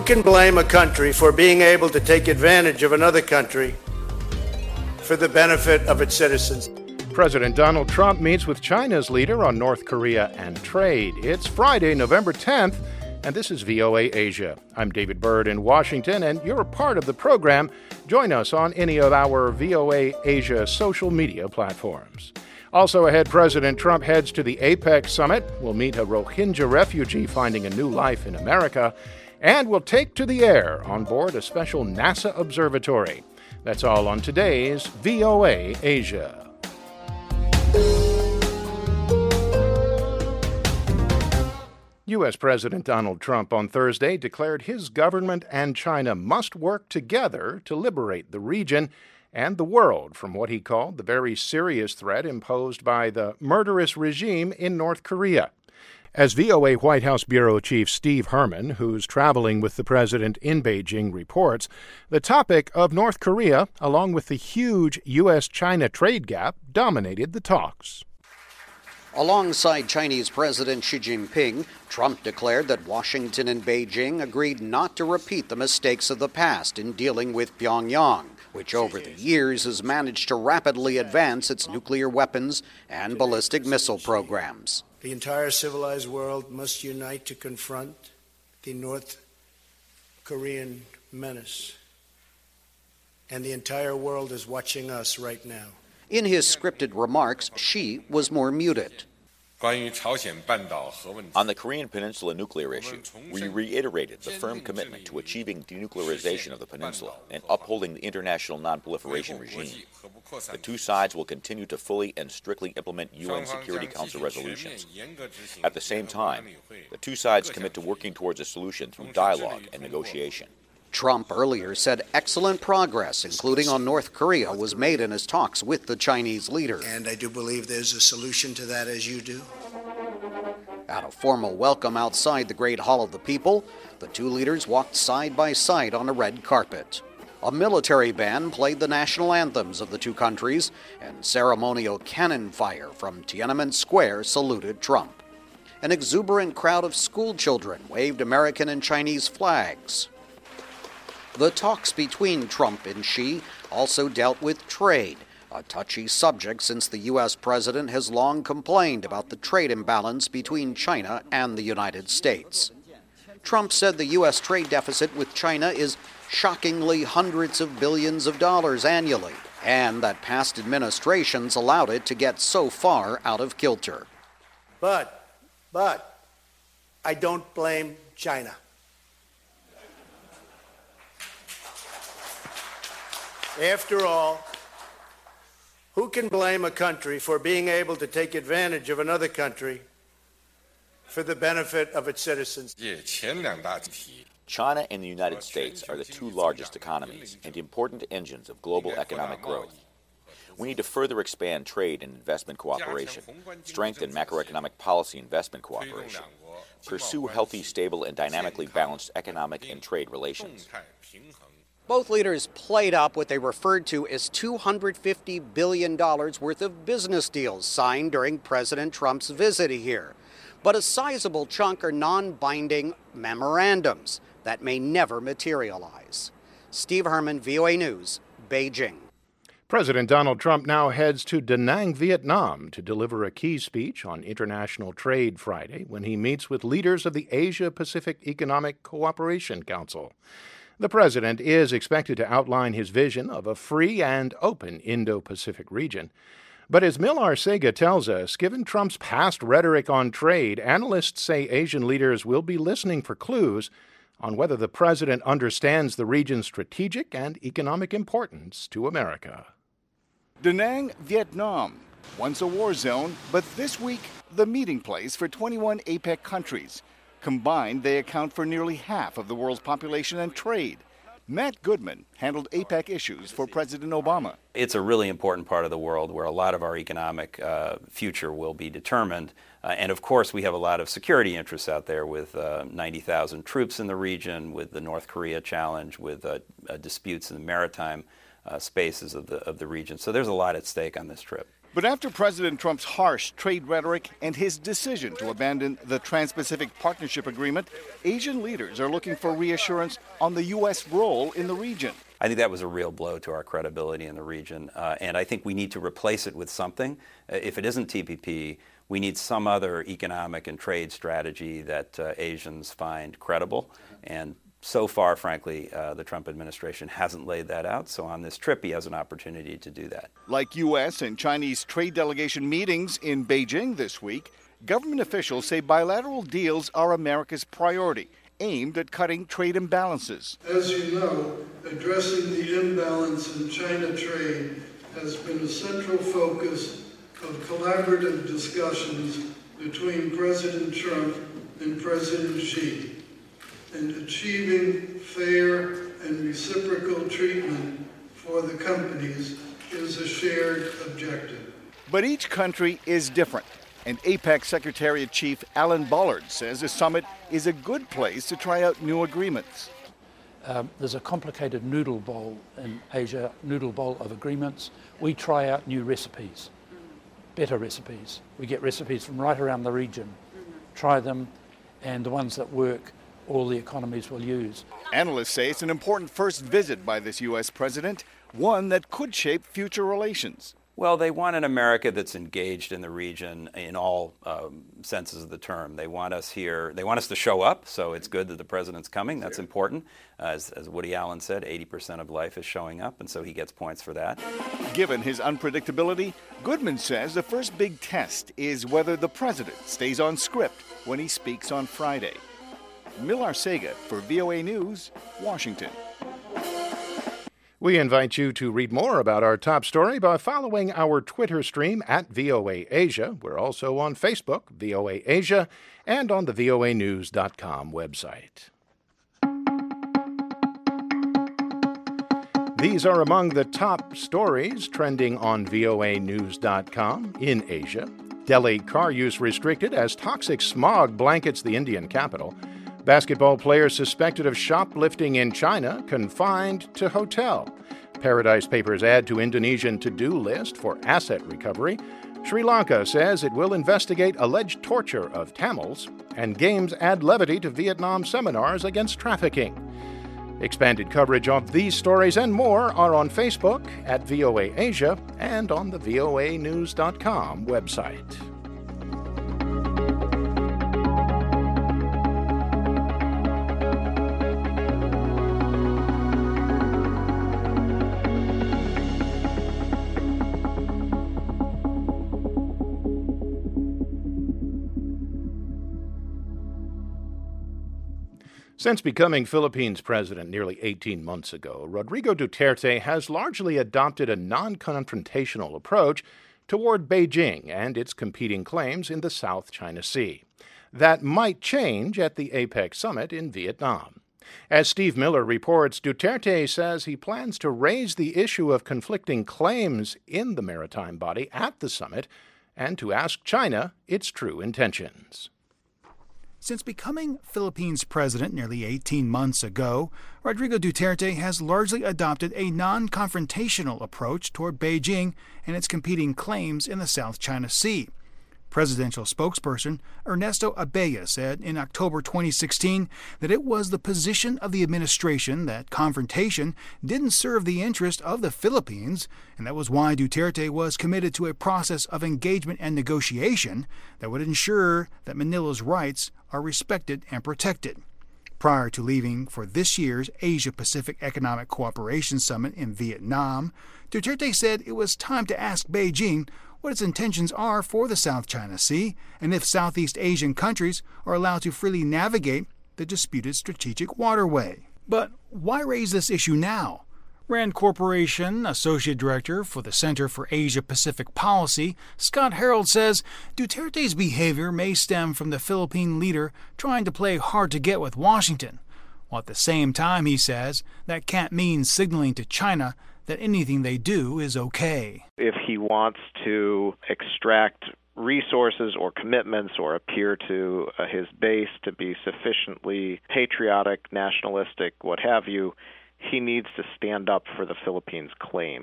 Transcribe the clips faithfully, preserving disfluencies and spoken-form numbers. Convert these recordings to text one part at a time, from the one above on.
can blame a country for being able to take advantage of another country for the benefit of its citizens? President Donald Trump meets with China's leader on North Korea and trade. It's Friday, November tenth, and this is V O A Asia. I'm David Byrd in Washington, and you're a part of the program. Join us on any of our V O A Asia social media platforms. Also ahead, President Trump heads to the APEC summit. We'll meet a Rohingya refugee finding a new life in America, and we'll take to the air on board a special NASA observatory. That's all on today's V O A Asia. U S. President Donald Trump on Thursday declared his government and China must work together to liberate the region and the world from what he called the very serious threat imposed by the murderous regime in North Korea. As V O A White House Bureau Chief Steve Herman, who's traveling with the president in Beijing, reports, the topic of North Korea, along with the huge U S China trade gap, dominated the talks. Alongside Chinese President Xi Jinping, Trump declared that Washington and Beijing agreed not to repeat the mistakes of the past in dealing with Pyongyang, which over the years has managed to rapidly advance its nuclear weapons and ballistic missile programs. The entire civilized world must unite to confront the North Korean menace. And the entire world is watching us right now. In his scripted remarks, Xi was more muted. On the Korean Peninsula nuclear issue, we reiterated the firm commitment to achieving denuclearization of the peninsula and upholding the international nonproliferation regime. The two sides will continue to fully and strictly implement U N Security Council resolutions. At the same time, the two sides commit to working towards a solution through dialogue and negotiation. Trump earlier said excellent progress, including on North Korea, was made in his talks with the Chinese leader. And I do believe there's a solution to that, as you do. At a formal welcome outside the Great Hall of the People, the two leaders walked side by side on a red carpet. A military band played the national anthems of the two countries, and ceremonial cannon fire from Tiananmen Square saluted Trump. An exuberant crowd of school children waved American and Chinese flags. The talks between Trump and Xi also dealt with trade, a touchy subject since the U S president has long complained about the trade imbalance between China and the United States. Trump said the U S trade deficit with China is shockingly hundreds of billions of dollars annually, and that past administrations allowed it to get so far out of kilter. But, but, I don't blame China. After all, who can blame a country for being able to take advantage of another country for the benefit of its citizens? China and the United States are the two largest economies and important engines of global economic growth. We need to further expand trade and investment cooperation, strengthen macroeconomic policy investment cooperation, pursue healthy, stable, and dynamically balanced economic and trade relations. Both leaders played up what they referred to as two hundred fifty billion dollars worth of business deals signed during President Trump's visit here. But a sizable chunk are non-binding memorandums that may never materialize. Steve Herman, V O A News, Beijing. President Donald Trump now heads to Da Nang, Vietnam, to deliver a key speech on international trade Friday when he meets with leaders of the Asia-Pacific Economic Cooperation Council. The president is expected to outline his vision of a free and open Indo-Pacific region. But as Millar Sega tells us, given Trump's past rhetoric on trade, analysts say Asian leaders will be listening for clues on whether the president understands the region's strategic and economic importance to America. Da Nang, Vietnam, once a war zone, but this week the meeting place for twenty-one APEC countries. Combined, they account for nearly half of the world's population and trade. Matt Goodman handled APEC issues for President Obama. It's a really important part of the world where a lot of our economic uh, future will be determined. Uh, and of course, we have a lot of security interests out there with uh, ninety thousand troops in the region, with the North Korea challenge, with uh, uh, disputes in the maritime uh, spaces of the, of the region. So there's a lot at stake on this trip. But after President Trump's harsh trade rhetoric and his decision to abandon the Trans-Pacific Partnership Agreement, Asian leaders are looking for reassurance on the U S role in the region. I think that was a real blow to our credibility in the region, uh, and I think we need to replace it with something. Uh, if it isn't T P P, we need some other economic and trade strategy that uh, Asians find credible. And so far, frankly, uh, the Trump administration hasn't laid that out. So on this trip, he has an opportunity to do that. Like U S and Chinese trade delegation meetings in Beijing this week, government officials say bilateral deals are America's priority, aimed at cutting trade imbalances. As you know, addressing the imbalance in China trade has been a central focus of collaborative discussions between President Trump and President Xi. And achieving fair and reciprocal treatment for the companies is a shared objective. But each country is different, and APEC Secretariat-Chief Alan Bullard says the summit is a good place to try out new agreements. Um, there's a complicated noodle bowl in Asia, noodle bowl of agreements. We try out new recipes, better recipes. We get recipes from right around the region, try them, and the ones that work, all the economies will use. Analysts say it's an important first visit by this U S president, one that could shape future relations. Well, they want an America that's engaged in the region in all um, senses of the term. They want us here, they want us to show up, so it's good that the president's coming. That's important. Uh, as, as Woody Allen said, eighty percent of life is showing up, and so he gets points for that. Given his unpredictability, Goodman says the first big test is whether the president stays on script when he speaks on Friday. Millar Sega for V O A News, Washington. We invite you to read more about our top story by following our Twitter stream at V O A Asia. We're also on Facebook, V O A Asia, and on the V O A news dot com website. These are among the top stories trending on V O A news dot com in Asia. Delhi car use restricted as toxic smog blankets the Indian capital. Basketball player suspected of shoplifting in China confined to hotel. Paradise Papers add to Indonesian to-do list for asset recovery. Sri Lanka says it will investigate alleged torture of Tamils. And games add levity to Vietnam seminars against trafficking. Expanded coverage of these stories and more are on Facebook at V O A Asia and on the V O A news dot com website. Since becoming Philippines president nearly eighteen months ago, Rodrigo Duterte has largely adopted a non-confrontational approach toward Beijing and its competing claims in the South China Sea. That might change at the APEC summit in Vietnam. As Steve Miller reports, Duterte says he plans to raise the issue of conflicting claims in the maritime body at the summit and to ask China its true intentions. Since becoming Philippines president nearly eighteen months ago, Rodrigo Duterte has largely adopted a non-confrontational approach toward Beijing and its competing claims in the South China Sea. Presidential spokesperson Ernesto Abella said in October twenty sixteen that it was the position of the administration that confrontation didn't serve the interest of the Philippines, and that was why Duterte was committed to a process of engagement and negotiation that would ensure that Manila's rights are respected and protected. Prior to leaving for this year's Asia-Pacific Economic Cooperation Summit in Vietnam, Duterte said it was time to ask Beijing what its intentions are for the South China Sea and if Southeast Asian countries are allowed to freely navigate the disputed strategic waterway. But why raise this issue now? Rand Corporation Associate Director for the Center for Asia-Pacific Policy, Scott Harold, says Duterte's behavior may stem from the Philippine leader trying to play hard to get with Washington, while at the same time, he says, that can't mean signaling to China that anything they do is okay. If he wants to extract resources or commitments or appear to uh, his base to be sufficiently patriotic, nationalistic, what have you, he needs to stand up for the Philippines' claims.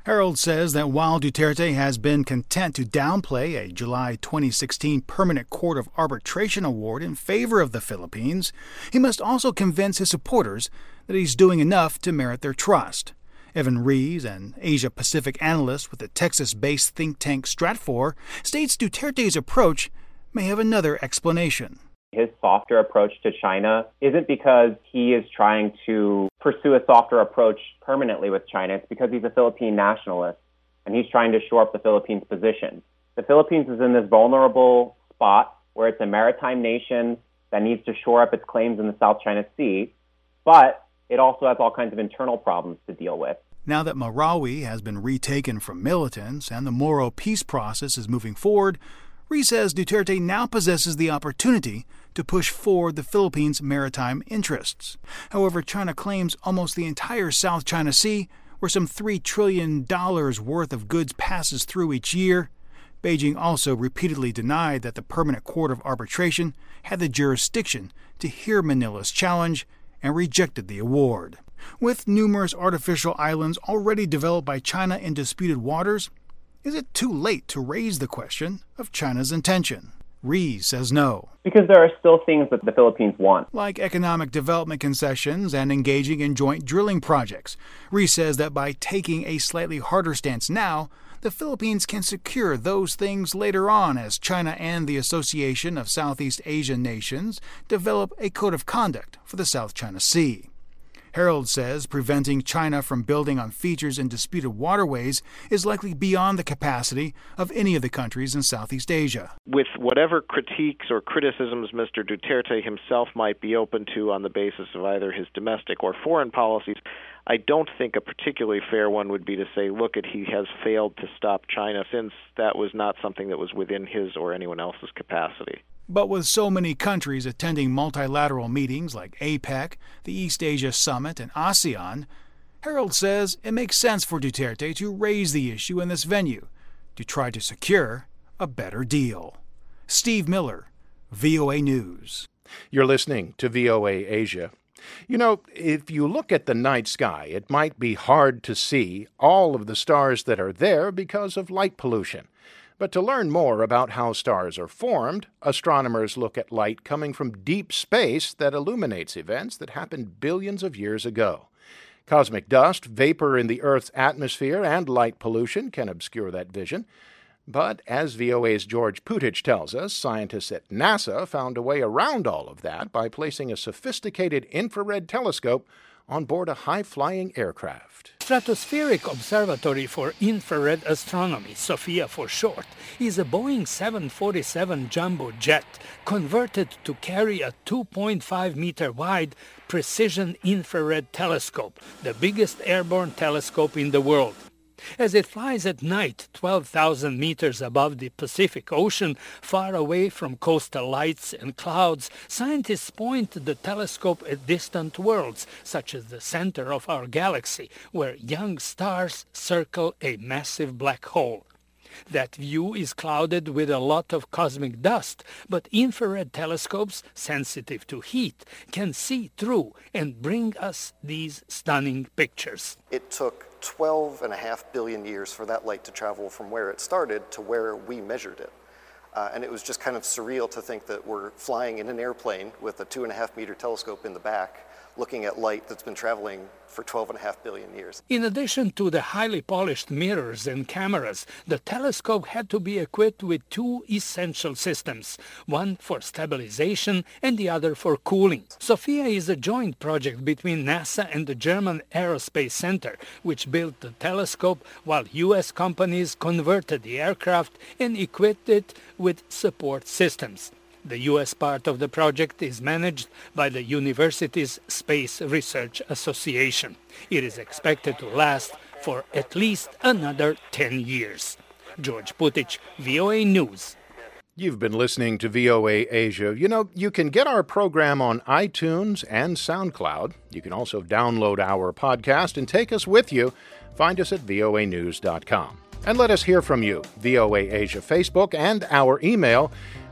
Herald says that while Duterte has been content to downplay a July twenty sixteen Permanent Court of Arbitration award in favor of the Philippines, he must also convince his supporters that he's doing enough to merit their trust. Evan Rees, an Asia-Pacific analyst with the Texas-based think tank Stratfor, states Duterte's approach may have another explanation. His softer approach to China isn't because he is trying to pursue a softer approach permanently with China. It's because he's a Philippine nationalist, and he's trying to shore up the Philippines' position. The Philippines is in this vulnerable spot where it's a maritime nation that needs to shore up its claims in the South China Sea, but it also has all kinds of internal problems to deal with. Now that Marawi has been retaken from militants and the Moro peace process is moving forward, Rees says Duterte now possesses the opportunity to push forward the Philippines' maritime interests. However, China claims almost the entire South China Sea, where some three trillion dollars worth of goods passes through each year. Beijing also repeatedly denied that the Permanent Court of Arbitration had the jurisdiction to hear Manila's challenge and rejected the award. With numerous artificial islands already developed by China in disputed waters, is it too late to raise the question of China's intention? Rees says no. Because there are still things that the Philippines want. Like economic development concessions and engaging in joint drilling projects. Rees says that by taking a slightly harder stance now, the Philippines can secure those things later on as China and the Association of Southeast Asian Nations develop a code of conduct for the South China Sea. Herald says preventing China from building on features in disputed waterways is likely beyond the capacity of any of the countries in Southeast Asia. With whatever critiques or criticisms Mister Duterte himself might be open to on the basis of either his domestic or foreign policies, I don't think a particularly fair one would be to say, look, at he has failed to stop China, since that was not something that was within his or anyone else's capacity. But with so many countries attending multilateral meetings like APEC, the East Asia Summit, and ASEAN, Herald says it makes sense for Duterte to raise the issue in this venue to try to secure a better deal. Steve Miller, V O A News. You're listening to V O A Asia. You know, if you look at the night sky, it might be hard to see all of the stars that are there because of light pollution. But to learn more about how stars are formed, astronomers look at light coming from deep space that illuminates events that happened billions of years ago. Cosmic dust, vapor in the Earth's atmosphere, and light pollution can obscure that vision. But as V O A's George Putich tells us, scientists at NASA found a way around all of that by placing a sophisticated infrared telescope on board a high-flying aircraft. Stratospheric Observatory for Infrared Astronomy, SOFIA for short, is a Boeing seven forty-seven jumbo jet converted to carry a two point five meter wide precision infrared telescope, the biggest airborne telescope in the world. As it flies at night, twelve thousand meters above the Pacific Ocean, far away from coastal lights and clouds, scientists point the telescope at distant worlds, such as the center of our galaxy, where young stars circle a massive black hole. That view is clouded with a lot of cosmic dust, but infrared telescopes, sensitive to heat, can see through and bring us these stunning pictures. It took twelve and a half billion years for that light to travel from where it started to where we measured it. Uh, and it was just kind of surreal to think that we're flying in an airplane with a two and a half meter telescope in the back, looking at light that's been traveling for twelve and a half billion years. In addition to the highly polished mirrors and cameras, the telescope had to be equipped with two essential systems, one for stabilization and the other for cooling. SOFIA is a joint project between NASA and the German Aerospace Center, which built the telescope while U S companies converted the aircraft and equipped it with support systems. The U S part of the project is managed by the university's Space Research Association. It is expected to last for at least another ten years. George Putich, V O A News. You've been listening to V O A Asia. You know, you can get our program on iTunes and SoundCloud. You can also download our podcast and take us with you. Find us at V O A news dot com. And let us hear from you. V O A Asia Facebook and our email,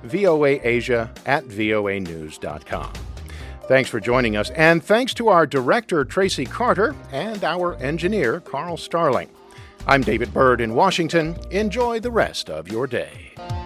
voaasia at V O A news dot com. Thanks for joining us, and thanks to our director, Tracy Carter, and our engineer, Carl Starling. I'm David Byrd in Washington. Enjoy the rest of your day.